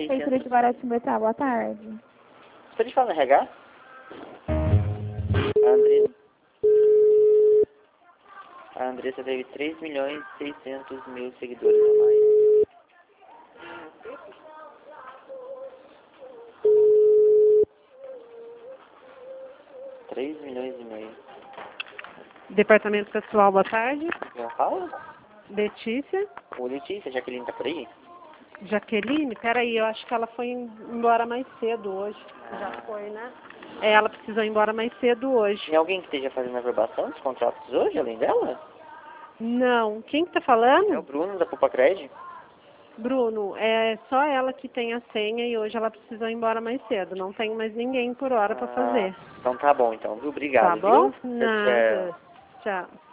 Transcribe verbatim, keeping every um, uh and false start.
Prefeitura de Guaratinguetá, boa tarde. Você pode falar no R H? A Andressa, a Andressa teve três milhões e seiscentos mil seguidores a mais. três milhões e meio. Departamento Pessoal, boa tarde. Quem fala? Letícia. Ô, Letícia, Jaqueline tá por aí? Jaqueline, peraí, eu acho que ela foi embora mais cedo hoje. Ah. Já foi, né? É, ela precisou ir embora mais cedo hoje. Tem alguém que esteja fazendo a aprovação dos contratos hoje, além dela? Não. Quem que tá falando? É o Bruno, da Poupa Cred. Bruno, é só ela que tem a senha e hoje ela precisou ir embora mais cedo. Não tem mais ninguém por hora Ah, pra fazer. então tá bom, então, viu? Obrigado, Tá bom? viu? Nada. Tchau. Tchau.